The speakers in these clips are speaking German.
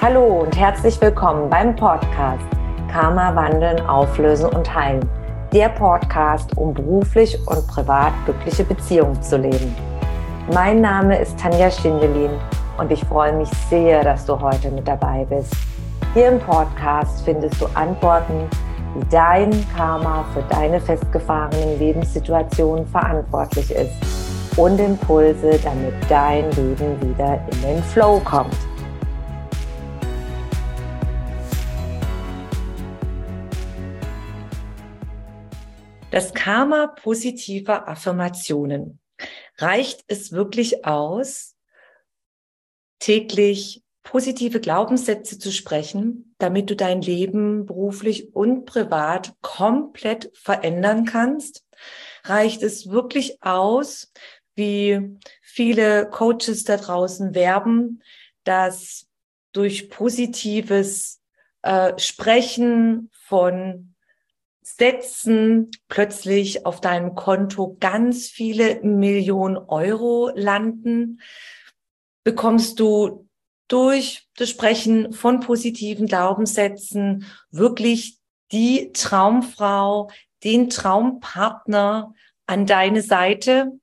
Hallo und herzlich willkommen beim Podcast Karma wandeln, auflösen und heilen. Der Podcast, um beruflich und privat glückliche Beziehungen zu leben. Mein Name ist Tanja Schindelin und ich freue mich sehr, dass du heute mit dabei bist. Hier im Podcast findest du Antworten, wie dein Karma für deine festgefahrenen Lebenssituationen verantwortlich ist und Impulse, damit dein Leben wieder in den Flow kommt. Das Karma positiver Affirmationen. Reicht es wirklich aus, täglich positive Glaubenssätze zu sprechen, damit du dein Leben beruflich und privat komplett verändern kannst? Reicht es wirklich aus, wie viele Coaches da draußen werben, dass durch positives Sprechen von Sätzen plötzlich auf deinem Konto ganz viele Millionen Euro landen? Bekommst du durch das Sprechen von positiven Glaubenssätzen wirklich die Traumfrau, den Traumpartner an deine Seite?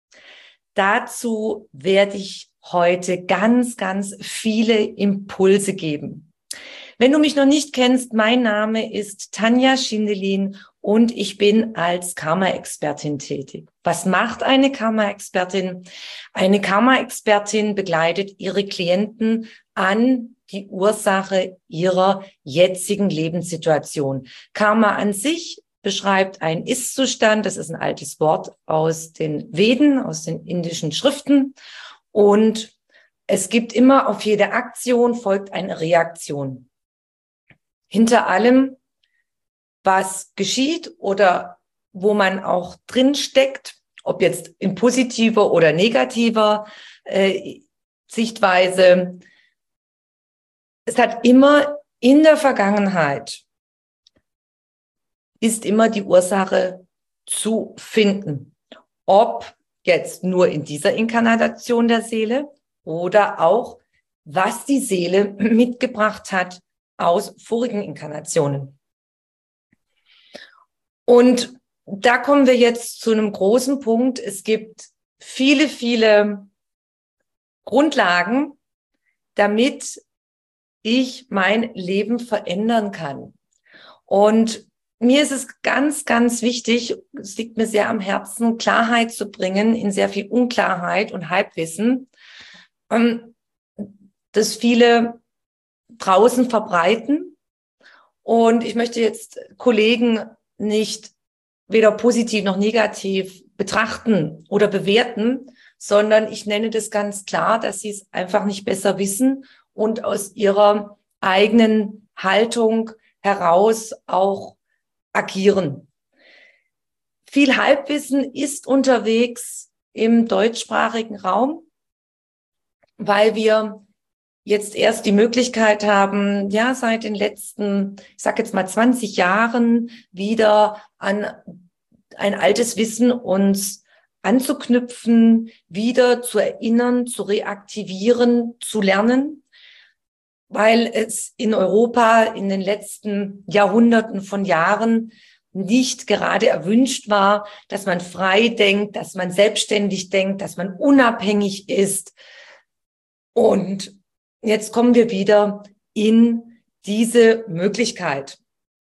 Dazu werde ich heute ganz, ganz viele Impulse geben. Wenn du mich noch nicht kennst, mein Name ist Tanja Schindelin und ich bin als Karma-Expertin tätig. Was macht eine Karma-Expertin? Eine Karma-Expertin begleitet ihre Klienten an die Ursache ihrer jetzigen Lebenssituation. Karma an sich beschreibt einen Ist-Zustand. Das ist ein altes Wort aus den Veden, aus den indischen Schriften. Und es gibt immer, auf jede Aktion folgt eine Reaktion. Hinter allem, was geschieht oder wo man auch drin steckt, ob jetzt in positiver oder negativer Sichtweise, es hat immer in der Vergangenheit, ist immer die Ursache zu finden. Ob jetzt nur in dieser Inkarnation der Seele oder auch, was die Seele mitgebracht hat aus vorigen Inkarnationen. Und da kommen wir jetzt zu einem großen Punkt. Es gibt viele, viele Grundlagen, damit ich mein Leben verändern kann. Und mir ist es ganz, ganz wichtig, es liegt mir sehr am Herzen, Klarheit zu bringen in sehr viel Unklarheit und Halbwissen, das viele draußen verbreiten. Und ich möchte jetzt Kollegen nicht weder positiv noch negativ betrachten oder bewerten, sondern ich nenne das ganz klar, dass sie es einfach nicht besser wissen und aus ihrer eigenen Haltung heraus auch agieren. Viel Halbwissen ist unterwegs im deutschsprachigen Raum, weil wir jetzt erst die Möglichkeit haben, ja, seit den letzten, ich sage jetzt mal 20 Jahren wieder an ein altes Wissen uns anzuknüpfen, wieder zu erinnern, zu reaktivieren, zu lernen, weil es in Europa in den letzten Jahrhunderten von Jahren nicht gerade erwünscht war, dass man frei denkt, dass man selbstständig denkt, dass man unabhängig ist. Und jetzt kommen wir wieder in diese Möglichkeit.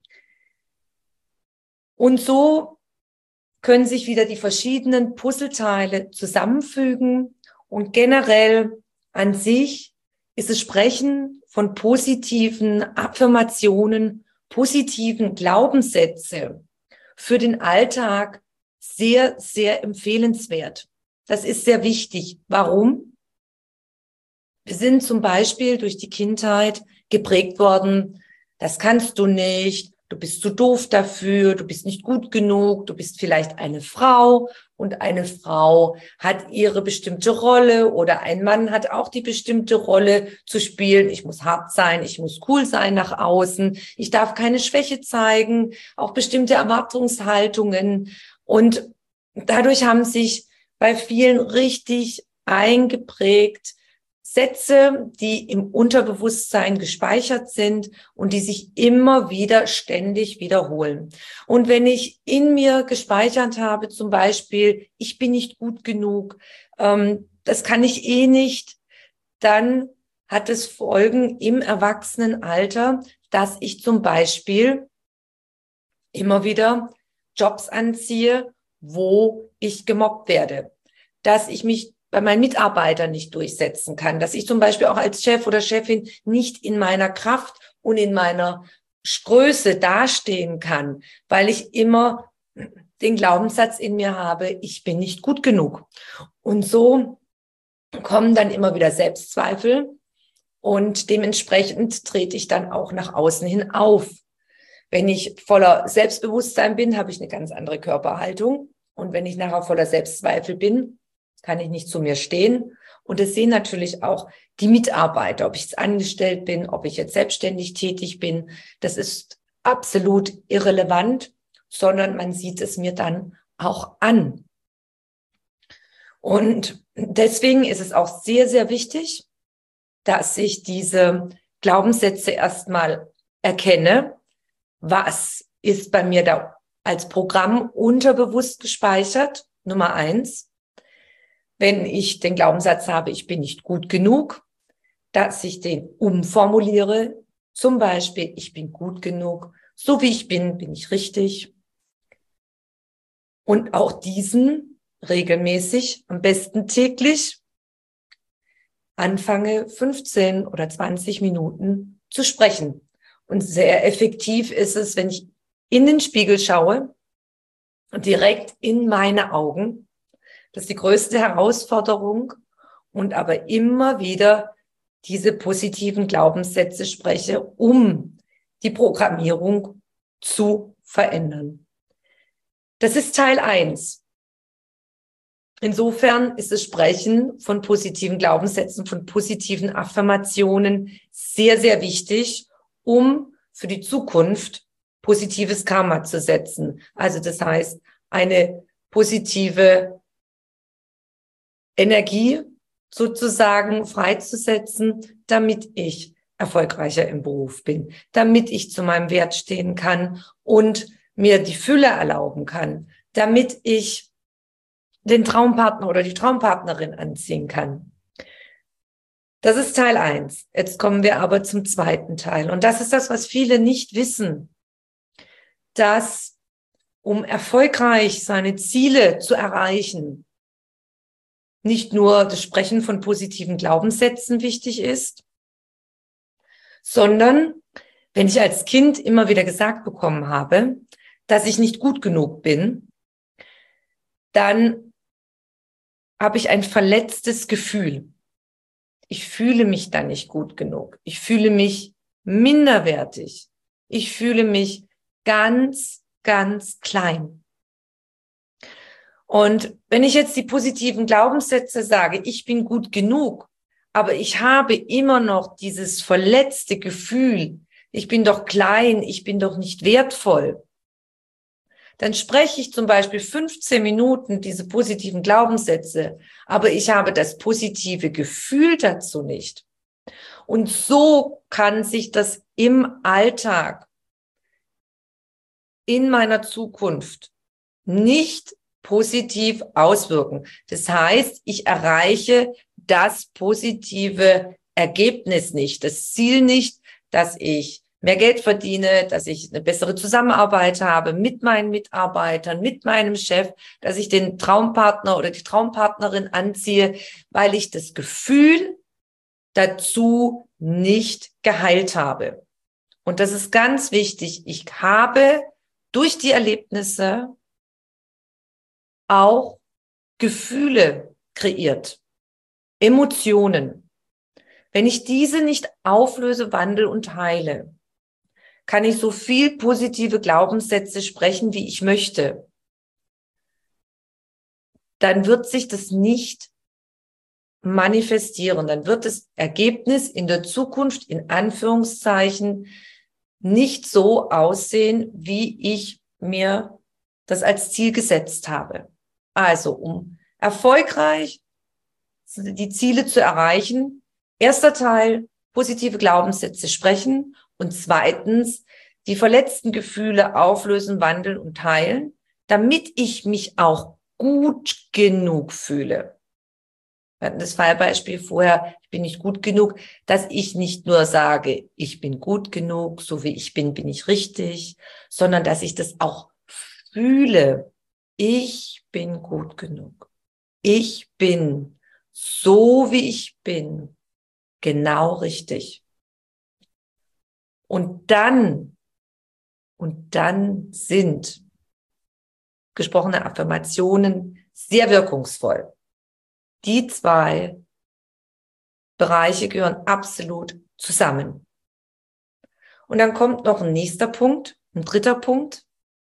Und so können sich wieder die verschiedenen Puzzleteile zusammenfügen. Und generell an sich ist das Sprechen von positiven Affirmationen, positiven Glaubenssätze für den Alltag sehr, sehr empfehlenswert. Das ist sehr wichtig. Warum? Wir sind zum Beispiel durch die Kindheit geprägt worden, das kannst du nicht, du bist zu doof dafür, du bist nicht gut genug, du bist vielleicht eine Frau und eine Frau hat ihre bestimmte Rolle oder ein Mann hat auch die bestimmte Rolle zu spielen. Ich muss hart sein, ich muss cool sein nach außen, ich darf keine Schwäche zeigen, auch bestimmte Erwartungshaltungen. Und dadurch haben sich bei vielen richtig eingeprägt Sätze, die im Unterbewusstsein gespeichert sind und die sich immer wieder ständig wiederholen. Und wenn ich in mir gespeichert habe, zum Beispiel, ich bin nicht gut genug, das kann ich eh nicht, dann hat es Folgen im Erwachsenenalter, dass ich zum Beispiel immer wieder Jobs anziehe, wo ich gemobbt werde, dass ich mich bei meinen Mitarbeitern nicht durchsetzen kann, dass ich zum Beispiel auch als Chef oder Chefin nicht in meiner Kraft und in meiner Größe dastehen kann, weil ich immer den Glaubenssatz in mir habe, ich bin nicht gut genug. Und so kommen dann immer wieder Selbstzweifel und dementsprechend trete ich dann auch nach außen hin auf. Wenn ich voller Selbstbewusstsein bin, habe ich eine ganz andere Körperhaltung. Und wenn ich nachher voller Selbstzweifel bin, kann ich nicht zu mir stehen. Und das sehen natürlich auch die Mitarbeiter, ob ich jetzt angestellt bin, ob ich jetzt selbstständig tätig bin. Das ist absolut irrelevant, sondern man sieht es mir dann auch an. Und deswegen ist es auch sehr, sehr wichtig, dass ich diese Glaubenssätze erstmal erkenne. Was ist bei mir da als Programm unterbewusst gespeichert? Nummer 1. Wenn ich den Glaubenssatz habe, ich bin nicht gut genug, dass ich den umformuliere. Zum Beispiel, ich bin gut genug. So wie ich bin, bin ich richtig. Und auch diesen regelmäßig, am besten täglich, anfange 15 oder 20 Minuten zu sprechen. Und sehr effektiv ist es, wenn ich in den Spiegel schaue und direkt in meine Augen. Das ist die größte Herausforderung. Und aber immer wieder diese positiven Glaubenssätze spreche, um die Programmierung zu verändern. Das ist Teil 1. Insofern ist das Sprechen von positiven Glaubenssätzen, von positiven Affirmationen sehr, sehr wichtig, um für die Zukunft positives Karma zu setzen. Also das heißt, eine positive Energie sozusagen freizusetzen, damit ich erfolgreicher im Beruf bin, damit ich zu meinem Wert stehen kann und mir die Fülle erlauben kann, damit ich den Traumpartner oder die Traumpartnerin anziehen kann. Das ist Teil 1. Jetzt kommen wir aber zum zweiten Teil. Und das ist das, was viele nicht wissen, dass um erfolgreich seine Ziele zu erreichen, nicht nur das Sprechen von positiven Glaubenssätzen wichtig ist, sondern wenn ich als Kind immer wieder gesagt bekommen habe, dass ich nicht gut genug bin, dann habe ich ein verletztes Gefühl. Ich fühle mich dann nicht gut genug. Ich fühle mich minderwertig. Ich fühle mich ganz, ganz klein. Und wenn ich jetzt die positiven Glaubenssätze sage, ich bin gut genug, aber ich habe immer noch dieses verletzte Gefühl, ich bin doch klein, ich bin doch nicht wertvoll, dann spreche ich zum Beispiel 15 Minuten diese positiven Glaubenssätze, aber ich habe das positive Gefühl dazu nicht. Und so kann sich das im Alltag, in meiner Zukunft nicht positiv auswirken. Das heißt, ich erreiche das positive Ergebnis nicht, das Ziel nicht, dass ich mehr Geld verdiene, dass ich eine bessere Zusammenarbeit habe mit meinen Mitarbeitern, mit meinem Chef, dass ich den Traumpartner oder die Traumpartnerin anziehe, weil ich das Gefühl dazu nicht geheilt habe. Und das ist ganz wichtig. Ich habe durch die Erlebnisse auch Gefühle kreiert, Emotionen. Wenn ich diese nicht auflöse, wandle und heile, kann ich so viel positive Glaubenssätze sprechen, wie ich möchte. Dann wird sich das nicht manifestieren. Dann wird das Ergebnis in der Zukunft, in Anführungszeichen, nicht so aussehen, wie ich mir das als Ziel gesetzt habe. Also, um erfolgreich die Ziele zu erreichen, Erster Teil, positive Glaubenssätze sprechen. Und zweitens, die verletzten Gefühle auflösen, wandeln und teilen, damit ich mich auch gut genug fühle. Wir hatten das Fallbeispiel vorher, ich bin nicht gut genug, dass ich nicht nur sage, ich bin gut genug, so wie ich bin, bin ich richtig, sondern dass ich das auch fühle. Ich bin gut genug. Ich bin so, wie ich bin, genau richtig. Und dann sind gesprochene Affirmationen sehr wirkungsvoll. Die zwei Bereiche gehören absolut zusammen. Und dann kommt noch ein nächster Punkt, ein dritter Punkt.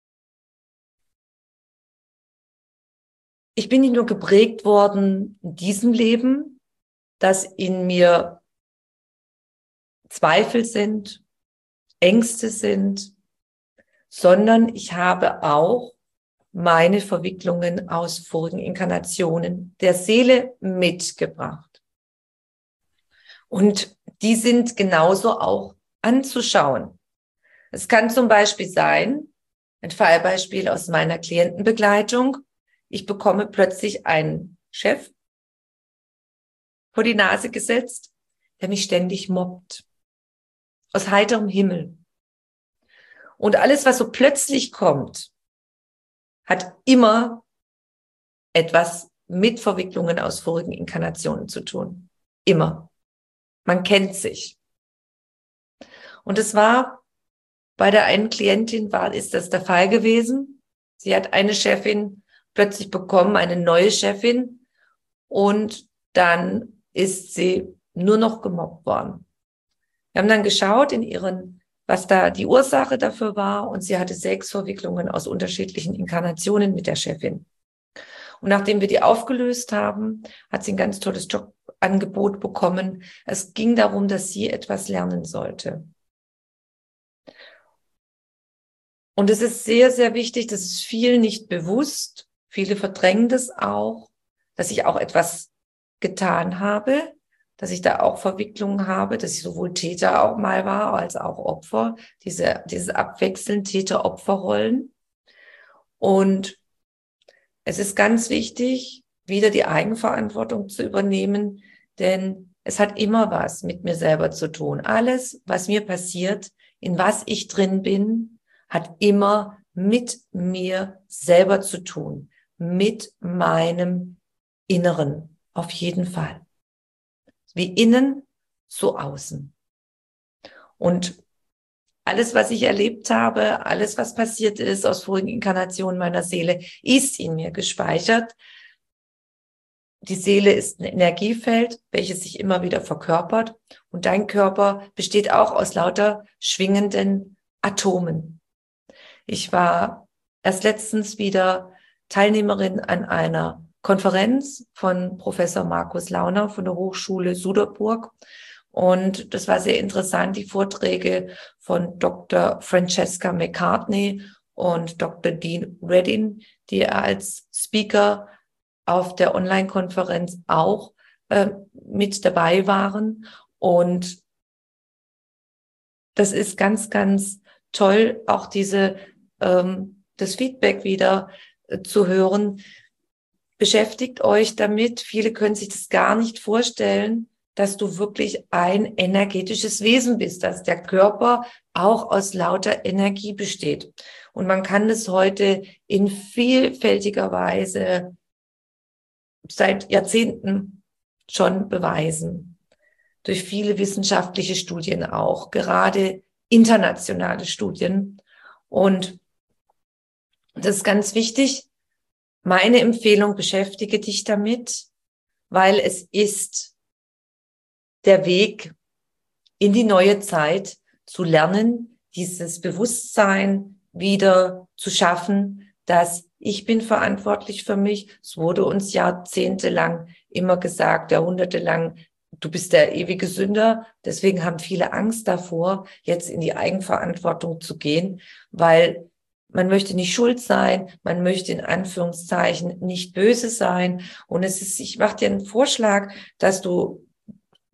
Ich bin nicht nur geprägt worden in diesem Leben, dass in mir Zweifel sind, Ängste sind, sondern ich habe auch meine Verwicklungen aus vorigen Inkarnationen der Seele mitgebracht. Und die sind genauso auch anzuschauen. Es kann zum Beispiel sein, ein Fallbeispiel aus meiner Klientenbegleitung, ich bekomme plötzlich einen Chef vor die Nase gesetzt, der mich ständig mobbt. Aus heiterem Himmel. Und alles, was so plötzlich kommt, hat immer etwas mit Verwicklungen aus vorigen Inkarnationen zu tun. Immer. Man kennt sich. Und es war bei der einen Klientin ist das der Fall gewesen. Sie hat eine Chefin plötzlich bekommen, eine neue Chefin, und dann ist sie nur noch gemobbt worden. Wir haben dann geschaut was da die Ursache dafür war, und sie hatte 6 Verwicklungen aus unterschiedlichen Inkarnationen mit der Chefin. Und nachdem wir die aufgelöst haben, hat sie ein ganz tolles Jobangebot bekommen. Es ging darum, dass sie etwas lernen sollte. Und es ist sehr, sehr wichtig, das ist vielen nicht bewusst, viele verdrängen das auch, dass ich auch etwas getan habe, dass ich da auch Verwicklungen habe, dass ich sowohl Täter auch mal war, als auch Opfer, diese abwechselnd Täter-Opfer-Rollen. Und es ist ganz wichtig, wieder die Eigenverantwortung zu übernehmen, denn es hat immer was mit mir selber zu tun. Alles, was mir passiert, in was ich drin bin, hat immer mit mir selber zu tun, mit meinem Inneren, auf jeden Fall. Wie innen, so außen. Und alles, was ich erlebt habe, alles, was passiert ist aus vorigen Inkarnationen meiner Seele, ist in mir gespeichert. Die Seele ist ein Energiefeld, welches sich immer wieder verkörpert. Und dein Körper besteht auch aus lauter schwingenden Atomen. Ich war erst letztens wieder Teilnehmerin an einer Konferenz von Professor Markus Launer von der Hochschule Suderburg. Und das war sehr interessant, die Vorträge von Dr. Francesca McCartney und Dr. Dean Reddin, die als Speaker auf der Online-Konferenz auch mit dabei waren. Und das ist ganz, ganz toll, auch das Feedback wieder zu hören. Beschäftigt euch damit. Viele können sich das gar nicht vorstellen, dass du wirklich ein energetisches Wesen bist, dass der Körper auch aus lauter Energie besteht. Und man kann das heute in vielfältiger Weise seit Jahrzehnten schon beweisen. Durch viele wissenschaftliche Studien auch, gerade internationale Studien. Und das ist ganz wichtig. Meine Empfehlung, beschäftige dich damit, weil es ist der Weg in die neue Zeit zu lernen, dieses Bewusstsein wieder zu schaffen, dass ich bin verantwortlich für mich. Es wurde uns jahrzehntelang immer gesagt, jahrhundertelang, du bist der ewige Sünder. Deswegen haben viele Angst davor, jetzt in die Eigenverantwortung zu gehen, weil man möchte nicht schuld sein, man möchte in Anführungszeichen nicht böse sein. Und ich mache dir einen Vorschlag, dass du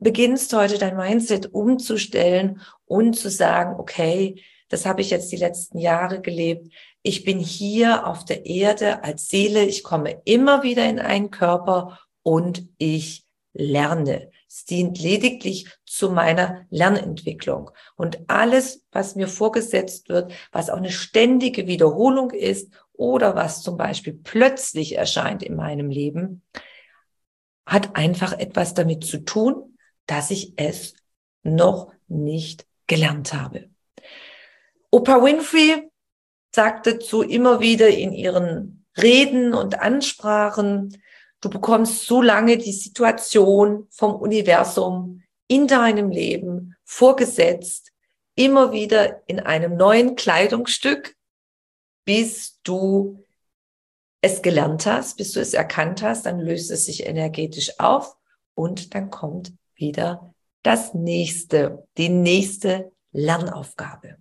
beginnst heute dein Mindset umzustellen und zu sagen, okay, das habe ich jetzt die letzten Jahre gelebt. Ich bin hier auf der Erde als Seele. Ich komme immer wieder in einen Körper und ich lerne. Es dient lediglich zu meiner Lernentwicklung. Und alles, was mir vorgesetzt wird, was auch eine ständige Wiederholung ist oder was zum Beispiel plötzlich erscheint in meinem Leben, hat einfach etwas damit zu tun, dass ich es noch nicht gelernt habe. Oprah Winfrey sagte dazu immer wieder in ihren Reden und Ansprachen, du bekommst so lange die Situation vom Universum in deinem Leben vorgesetzt, immer wieder in einem neuen Kleidungsstück, bis du es gelernt hast, bis du es erkannt hast, dann löst es sich energetisch auf und dann kommt wieder die nächste Lernaufgabe.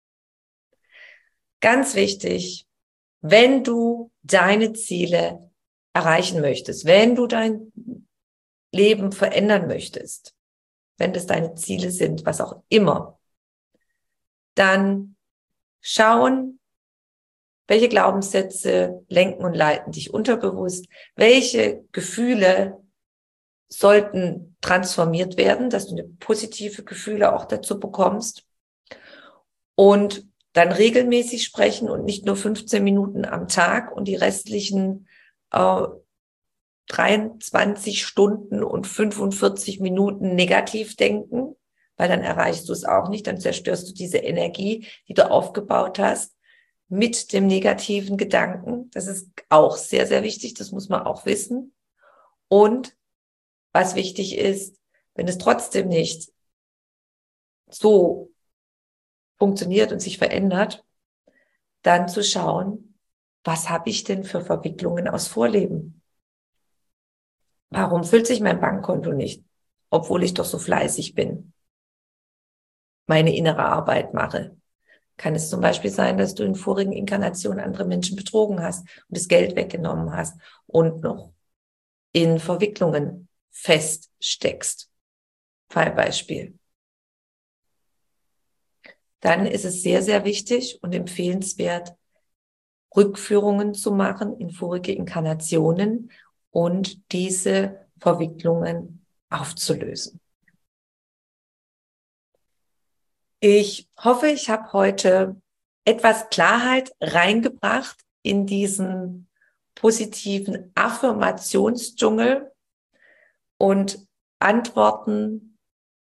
Ganz wichtig, wenn du deine Ziele erreichen möchtest, wenn du dein Leben verändern möchtest, wenn das deine Ziele sind, was auch immer, dann schauen, welche Glaubenssätze lenken und leiten dich unterbewusst, welche Gefühle sollten transformiert werden, dass du eine positive Gefühle auch dazu bekommst und dann regelmäßig sprechen und nicht nur 15 Minuten am Tag und die restlichen 23 Stunden und 45 Minuten negativ denken, weil dann erreichst du es auch nicht, dann zerstörst du diese Energie, die du aufgebaut hast, mit dem negativen Gedanken. Das ist auch sehr, sehr wichtig, das muss man auch wissen. Und was wichtig ist, wenn es trotzdem nicht so funktioniert und sich verändert, dann zu schauen, was habe ich denn für Verwicklungen aus Vorleben? Warum füllt sich mein Bankkonto nicht, obwohl ich doch so fleißig bin, meine innere Arbeit mache? Kann es zum Beispiel sein, dass du in vorigen Inkarnationen andere Menschen betrogen hast und das Geld weggenommen hast und noch in Verwicklungen feststeckst? Fallbeispiel. Dann ist es sehr, sehr wichtig und empfehlenswert, Rückführungen zu machen in vorige Inkarnationen und diese Verwicklungen aufzulösen. Ich hoffe, ich habe heute etwas Klarheit reingebracht in diesen positiven Affirmationsdschungel und Antworten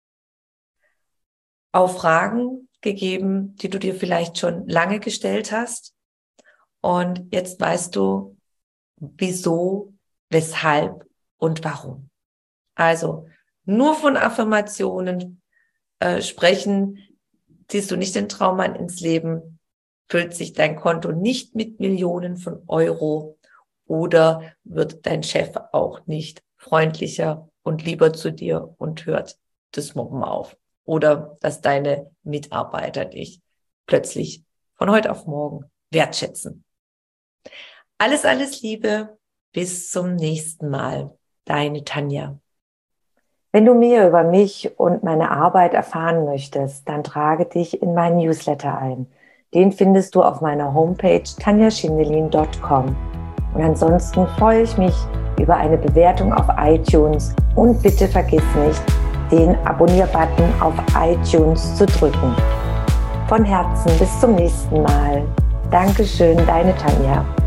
auf Fragen gegeben, die du dir vielleicht schon lange gestellt hast. Und jetzt weißt du, wieso, weshalb und warum. Also nur von Affirmationen sprechen, ziehst du nicht den Traummann ins Leben, füllt sich dein Konto nicht mit Millionen von Euro oder wird dein Chef auch nicht freundlicher und lieber zu dir und hört das Mobben auf. Oder dass deine Mitarbeiter dich plötzlich von heute auf morgen wertschätzen. Alles, alles Liebe, bis zum nächsten Mal. Deine Tanja. Wenn du mehr über mich und meine Arbeit erfahren möchtest, dann trage dich in meinen Newsletter ein. Den findest du auf meiner Homepage tanjaschindelin.com. Und ansonsten freue ich mich über eine Bewertung auf iTunes und bitte vergiss nicht, den Abonnier-Button auf iTunes zu drücken. Von Herzen bis zum nächsten Mal. Dankeschön, deine Tanja.